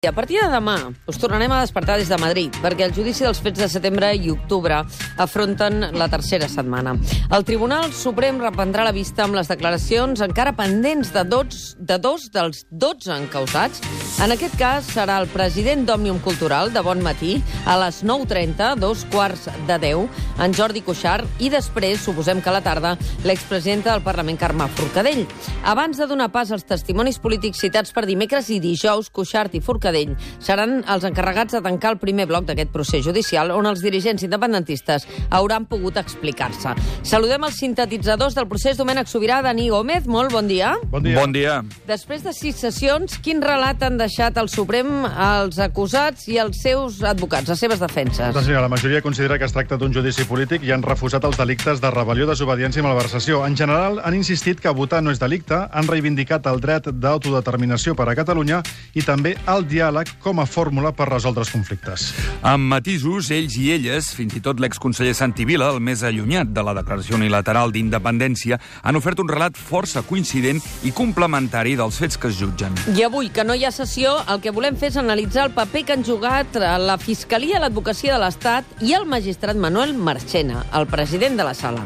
A partir de demà us tornarem a despertar des de Madrid, perquè el judici dels fets de setembre i octubre afronten la tercera setmana. El Tribunal Suprem reprendrà la vista amb les declaracions encara pendents de dos dels 12 encausats. En aquest cas serà el president d'Òmnium Cultural, de bon matí, a les 9:30, 9:45, en Jordi Cuixart, i després, suposem que a la tarda, l'expresidenta del Parlament, Carme Forcadell. Abans de donar pas als testimonis polítics citats per dimecres i dijous, Cuixart i Forcadell seran els encarregats de tancar el primer bloc d'aquest procés judicial, on els dirigents independentistes hauran pogut explicar-se. Saludem els sintetitzadors del procés. Domènec Sobirà, Dani Gómez, molt bon dia. Bon dia. Bon dia. Després de 6 sessions, quin relat han deixat al Suprem els acusats i els seus advocats, les seves defenses? Doncs mira, la majoria considera que es tracta d'un judici polític i han refusat els delictes de rebel·lió, desobediència i malversació. En general, han insistit que votar no és delicte, han reivindicat el dret d'autodeterminació per a Catalunya i també el diàleg com a fórmula per resoldre els conflictes. Amb matisos, ells i elles, fins i tot l'exconseller Santi Vila, el més allunyat de la declaració unilateral d'independència, han ofert un relat força coincident i complementari dels fets que es jutgen. I avui, que no hi ha sessió, el que volem fer és analitzar el paper que han jugat la Fiscalia, l'Advocacia de l'Estat i el magistrat Manuel Marchena, el president de la Sala.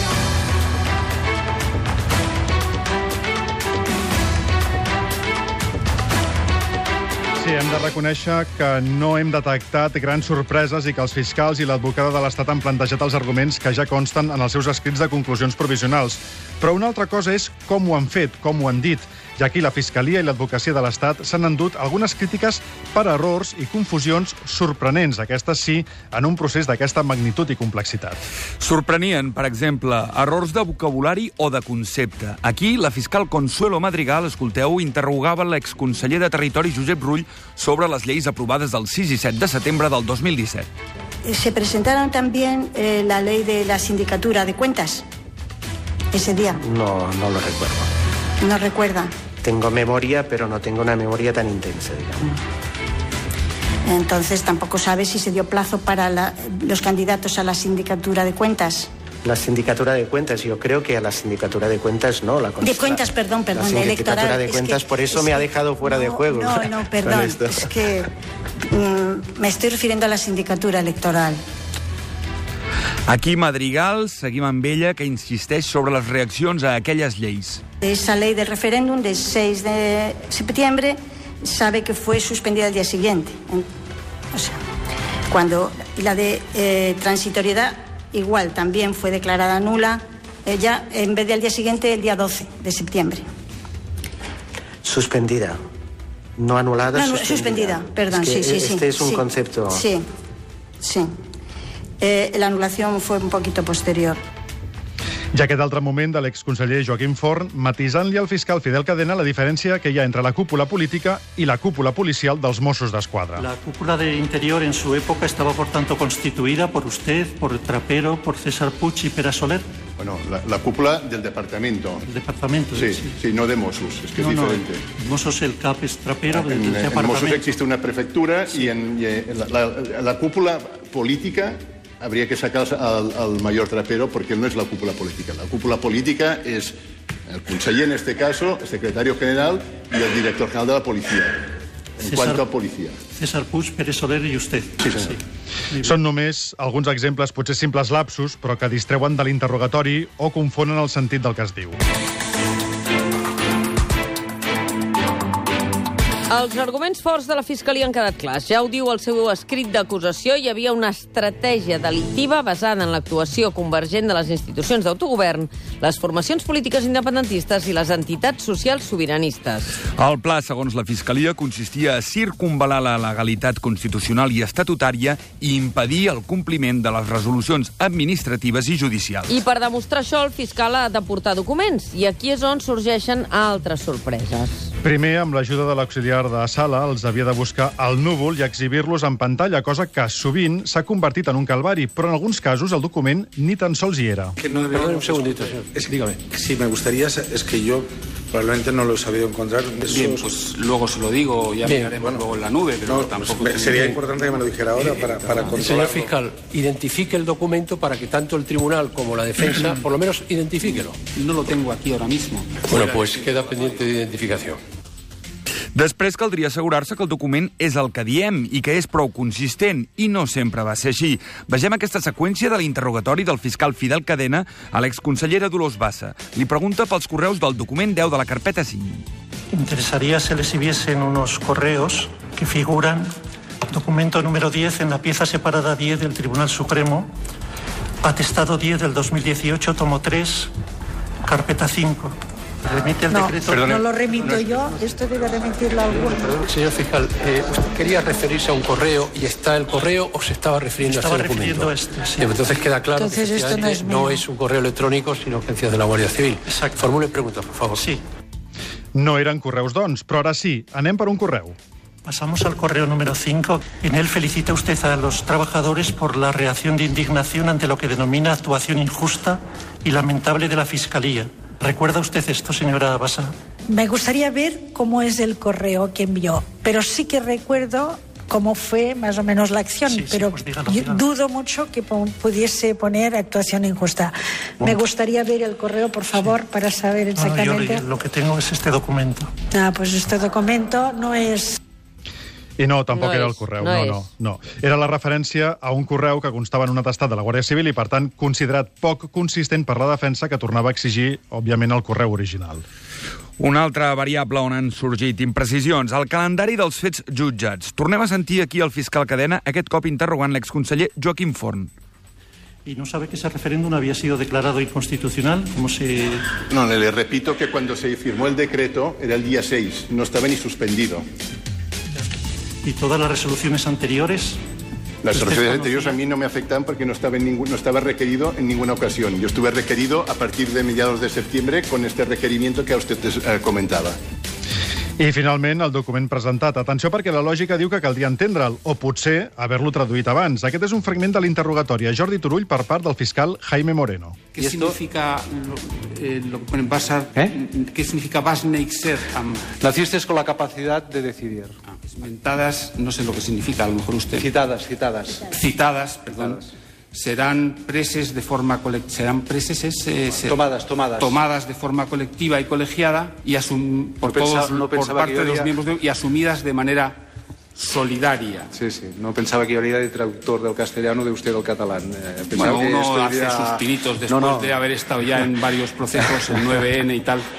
Sí, hem de reconèixer que no hem detectat grans sorpreses i que els fiscals i l'advocada de l'Estat han plantejat els arguments que ja consten en els seus escrits de conclusions provisionals. Però una altra cosa és com ho han fet, com ho han dit. I aquí la Fiscalia i l'Advocacia de l'Estat s'han endut algunes crítiques per errors i confusions sorprenents, aquestes sí, en un procés d'aquesta magnitud i complexitat. Sorprenien, per exemple, errors de vocabulari o de concepte. Aquí, la fiscal Consuelo Madrigal, escolteu, interrogava l'exconseller de Territori, Josep Rull, sobre les lleis aprovades del 6 i 7 de setembre del 2017. Se presentaron también la ley de la sindicatura de cuentas ese día. No lo recuerdo. ¿No recuerda? Tengo memoria, pero no tengo una memoria tan intensa, digamos. Entonces tampoco sabe si se dio plazo para los candidatos a la sindicatura de cuentas. La sindicatura de cuentas, yo creo que a la sindicatura de cuentas no. De cuentas, perdón, la sindicatura electoral. De cuentas, por eso me ha dejado fuera de juego. No, perdón, es que me estoy refiriendo a la sindicatura electoral. Aquí Madrigal, seguim amb ella, que insisteix sobre les reaccions a aquelles lleis. Esa ley del referéndum del 6 de septiembre sabe que fue suspendida al día siguiente. O sea, cuando la de transitoriedad igual también fue declarada nula, ya en vez del día siguiente, el día 12 de septiembre. Suspendida. No anulada, no, suspendida. Perdón, es que sí. Este es un concepto... Sí. La anulación fue un poquito posterior. I aquest altre moment de l'exconseller Joaquim Forn, matisant-li al fiscal Fidel Cadena la diferència que hi ha entre la cúpula política y la cúpula policial dels Mossos d'Esquadra. La cúpula de Interior en su época estaba, por tanto, constituida por usted, por Trapero, por César Puig y Pere Soler. Bueno, la cúpula del departamento. El departamento. Sí, no de Mossos, es que es diferente. Mossos, el CAP es Trapero. En Mossos existe una prefectura y en la cúpula política habría que sacar al mayor Trapero porque él no es la cúpula política. La cúpula política es el conseller, en este caso, el secretario general y el director general de la policía. Cuanto a policía. César Puig, Pere Soler i usted. Sí. Són només alguns exemples, potser simples lapsus, però que distreuen de l'interrogatori o confonen el sentit del que es diu. Els arguments forts de la Fiscalia han quedat clars. Ja ho diu el seu escrit d'acusació, hi havia una estratègia delictiva basada en l'actuació convergent de les institucions d'autogovern, les formacions polítiques independentistes i les entitats socials sobiranistes. El pla, segons la Fiscalia, consistia a circumval·lar la legalitat constitucional i estatutària i impedir el compliment de les resolucions administratives i judicials. I per demostrar això, el fiscal ha de portar documents, i aquí és on sorgeixen altres sorpreses. Primer, amb l'ajuda de l'auxiliar de Sala, els havia de buscar el núvol i exhibir-los en pantalla, cosa que sovint s'ha convertit en un calvari, però en alguns casos el document ni tan sols hi era. Perdón, un segundito, señor. Dígame. Sí, me gustaría, es que yo probablemente no lo he sabido encontrar. Bien, pues luego se lo digo, ya miraremos luego en la nube, pero tampoco... Sería importante que me lo dijera ahora para controlarlo. Señor fiscal, identifique el documento para que tanto el tribunal como la defensa, por lo menos identifíquelo. No lo tengo aquí ahora mismo. Bueno, pues queda pendiente de identificación. Després caldria assegurar-se que el document és el que diem i que és prou consistent, i no sempre va ser així. Vegem aquesta seqüència de l'interrogatori del fiscal Fidel Cadena a l'exconsellera Dolors Bassa. Li pregunta pels correus del document 10 de la carpeta 5. Interesaría se les viesen unos correos que figuran documento número 10 en la pieza separada 10 del Tribunal Supremo, atestado 10 del 2018, tomo 3, carpeta 5. Remite el decreto. No lo remito yo, esto debe remitirlo a alguno. Perdón, señor fiscal, ¿usted quería referirse a un correo y está el correo o se estaba refiriendo a ese documento? Sí. Entonces queda claro Entonces, que esto no es un correo electrónico, sino agencias de la Guardia Civil. Exacto. Formule preguntas, por favor. Sí. No eren correus, doncs, però ara sí. Anem per un correu. Pasamos al correo número 5. En él felicita usted a los trabajadores por la reacción de indignación ante lo que denomina actuación injusta y lamentable de la Fiscalía. ¿Recuerda usted esto, señora Bassa? Me gustaría ver cómo es el correo que envió, pero sí que recuerdo cómo fue más o menos la acción, pero pues dígalo. Dudo mucho que pudiese poner actuación injusta. Me gustaría ver el correo, por favor, para saber exactamente. Yo lo que tengo es este documento. Pues este documento no es... I no, tampoc era el correu. No. Era la referència a un correu que constava en un atestat de la Guàrdia Civil i, per tant, considerat poc consistent per la defensa, que tornava a exigir, òbviament, el correu original. Una altra variable on han sorgit imprecisions, el calendari dels fets jutjats. Tornem a sentir aquí el fiscal Cadena, aquest cop interrogant l'exconseller Joaquim Forn. ¿Y no sabe que ese referéndum había sido declarado inconstitucional? ¿Cómo se...? No, le repito que cuando se firmó el decreto era el día 6, no estaba ni suspendido. ¿Y todas las resoluciones anteriores? Las resoluciones anteriores a mí no me afectan porque no estaba requerido en ninguna ocasión. Yo estuve requerido a partir de mediados de septiembre con este requerimiento que usted comentaba. I, finalment, el document presentat. Atenció, perquè la lògica diu que caldria entendre'l, o potser haver-lo traduït abans. Aquest és un fragment de l'interrogatori a Jordi Turull per part del fiscal Jaime Moreno. ¿Qué significa lo que ponen Basar? ¿Qué significa Basneixer? Naciste con la capacidad de decidir. Mentadas, no sé lo que significa, a lo mejor usted. Citadas. Serán preses de forma colectiva, tomadas de forma colectiva y colegiada y por parte de los miembros y asumidas de manera solidaria. Sí, no pensaba que yo haría de traductor del castellano de usted del catalán. Bueno, uno hace sus pinitos después de haber estado ya en varios procesos, el 9N y tal.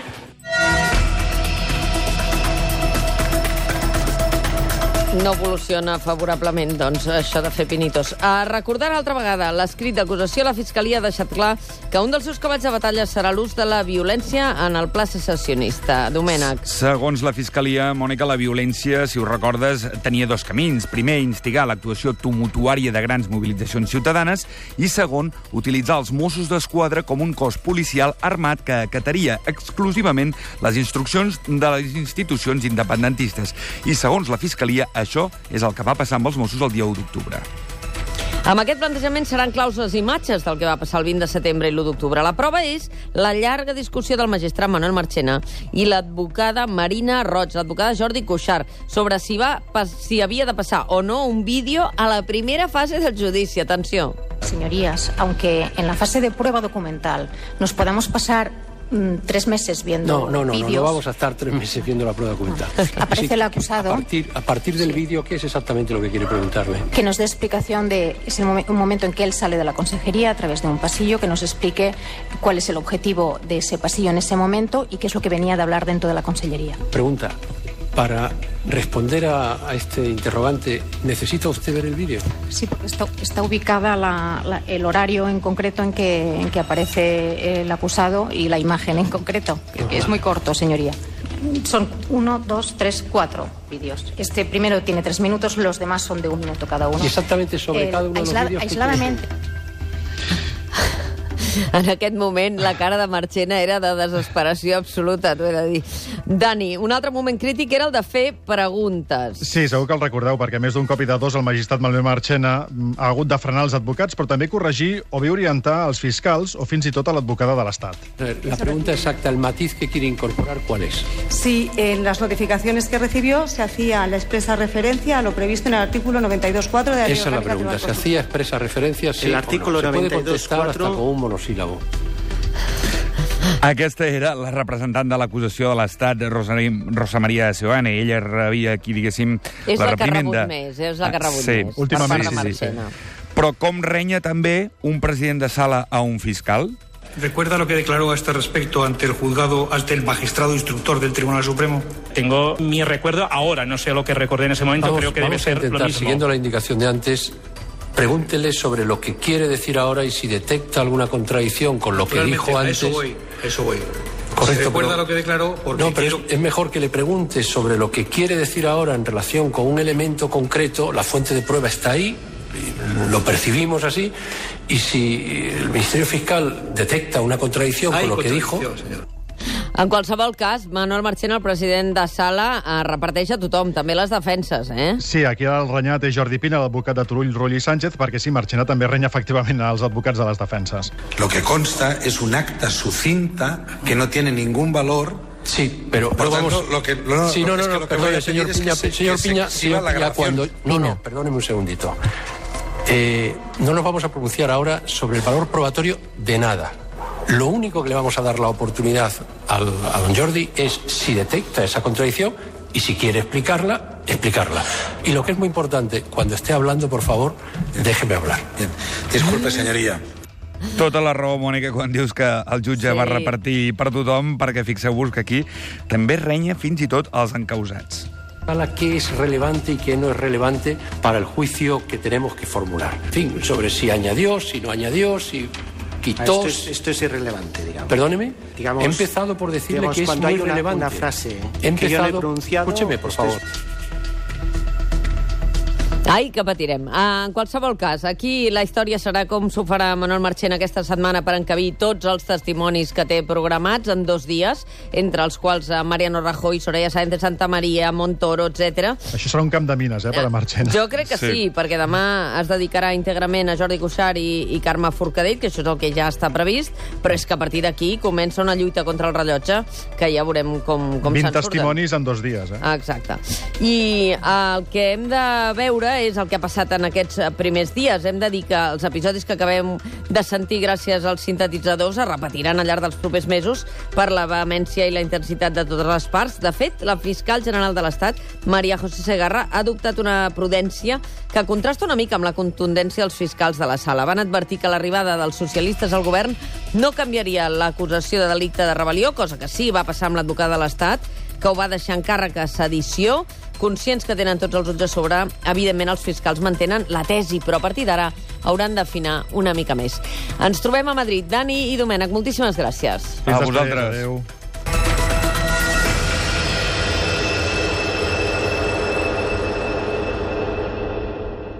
No evoluciona favorablement, doncs, això de fer pinitos. A recordar altra vegada, l'escrit d'acusació a la Fiscalia ha deixat clar que un dels seus cavalls de batalla serà l'ús de la violència en el pla secessionista. Domènec. Segons la Fiscalia, Mònica, la violència, si ho recordes, tenia dos camins. Primer, instigar l'actuació tumultuària de grans mobilitzacions ciutadanes i, segon, utilitzar els Mossos d'Esquadra com un cos policial armat que acataria exclusivament les instruccions de les institucions independentistes. I, segons la Fiscalia, això és el que va passar amb els Mossos el dia 1 d'octubre. Amb aquest plantejament seran claus les imatges del que va passar el 20 de setembre i l'1 d'octubre. La prova és la llarga discussió del magistrat Manuel Marchena i l'advocada Marina Roig, l'advocada Jordi Cuixart, sobre si havia de passar o no un vídeo a la primera fase del judici. Atenció. Señorías, aunque en la fase de prueba documental nos podamos pasar 3 meses viendo vídeos. No vamos a estar 3 meses viendo la prueba documental. Aparece el acusado. A partir del vídeo, ¿qué es exactamente lo que quiere preguntarle? Que nos dé explicación de un momento en que él sale de la consejería a través de un pasillo, que nos explique cuál es el objetivo de ese pasillo en ese momento y qué es lo que venía de hablar dentro de la consellería. Pregunta. Para responder a este interrogante, ¿necesita usted ver el vídeo? Sí, porque está ubicada el horario en concreto en que aparece el acusado y la imagen en concreto. Es muy corto, señoría. Son 1, 2, 3, 4 vídeos. Este primero tiene 3 minutos, los demás son de 1 minuto cada uno. ¿Y exactamente sobre cada uno de los vídeos? Aisladamente. En aquest moment, la cara de Marchena era de desesperació absoluta, t'ho he de dir. Dani, un altre moment crític era el de fer preguntes. Sí, segur que el recordeu, perquè més d'un cop i de dos el magistrat Manuel Marchena ha hagut de frenar els advocats, però també corregir o bé orientar els fiscals o fins i tot a l'advocada de l'Estat. La pregunta exacta, el matiz que quiere incorporar, ¿cuál es? Sí, en las notificaciones que recibió se hacía la expresa referencia a lo previsto en el artículo 92.4 de la Ley Orgánica. Esa es la pregunta, ¿se hacía expresa referencia? Sí, el artículo 92.4 hasta con un monosílabo. Aquesta era la representant de l'acusació de l'Estat, Rosa Maria Seoane. Ella rebia aquí, diguéssim, la reprimenda. És la que ha rebut més. Últimament, sí. Però com renya també un president de sala a un fiscal? ¿Recuerda lo que declaró a este respecto ante el magistrado instructor del Tribunal Supremo? Tengo mi recuerdo ahora, no sé lo que recordé en ese momento, creo que debe ser lo mismo. Siguiendo la indicación de antes, pregúntele sobre lo que quiere decir ahora y si detecta alguna contradicción con lo que dijo antes. Eso voy. Correcto. ¿Recuerda lo que declaró? No, pero es mejor que le pregunte sobre lo que quiere decir ahora en relación con un elemento concreto. La fuente de prueba está ahí, lo percibimos así, y si el Ministerio Fiscal detecta una contradicción con lo que dijo... En qualsevol cas, Manuel Marchena, el president de sala, reparteix a tothom, també les defenses, eh? Sí, aquí el renyat és Jordi Pina, l'advocat de Turull, Rull i Sánchez, perquè sí, Marchena també renya efectivament als advocats de les defenses. Lo que consta es un acta sucinta que no tiene ningún valor. Sí, pero vamos... Perdone, señor Piña, cuando... No, perdóneme un segundito. No nos vamos a pronunciar ahora sobre el valor probatorio de nada. Lo único que le vamos a dar la oportunidad a don Jordi es si detecta esa contradicción y si quiere explicarla. Y lo que es muy importante, cuando esté hablando, por favor, déjeme hablar. Bien. Disculpe, señoría. Tota la raó, Mònica, quan dius que el jutge va repartir per tothom, perquè fixeu-vos que aquí també renya fins i tot als encausats. ¿Qué es relevante y qué no es relevante para el juicio que tenemos que formular? En fin, sobre si añadió, si no añadió, si... Esto es irrelevante, digamos. Perdóneme, he empezado por decirle que es muy relevante. Una frase que yo le he pronunciado... Escúcheme, por favor. Ai, que patirem. En qualsevol cas, aquí la història serà com s'ho farà Manuel Marchena aquesta setmana per encabir tots els testimonis que té programats en 2 dies, entre els quals Mariano Rajoy, Soraya Sáenz de Santa Maria, Montoro, etc. Això serà un camp de mines, per a Marchena. Jo crec que sí, perquè demà es dedicarà íntegrament a Jordi Cuixart i Carme Forcadell, que això és el que ja està previst, però és que a partir d'aquí comença una lluita contra el rellotge, que ja veurem com se'n surten. 20 testimonis en 2 dies, Exacte. I el que hem de veure és el que ha passat en aquests primers dies. Hem de dir que els episodis que acabem de sentir gràcies als sintetitzadors es repetiran al llarg dels propers mesos per la vehemència i la intensitat de totes les parts. De fet, la fiscal general de l'Estat, María José Segarra, ha adoptat una prudència que contrasta una mica amb la contundència dels fiscals de la sala. Van advertir que l'arribada dels socialistes al govern no canviaria l'acusació de delicte de rebel·lió, cosa que sí va passar amb l'advocat de l'Estat, que ho va deixar en càrrec a sedició. Conscients que tenen tots els ulls a sobre, evidentment els fiscals mantenen la tesi, però a partir d'ara hauran d'afinar una mica més. Ens trobem a Madrid. Dani i Domènec, moltíssimes gràcies. A vosaltres. Adéu.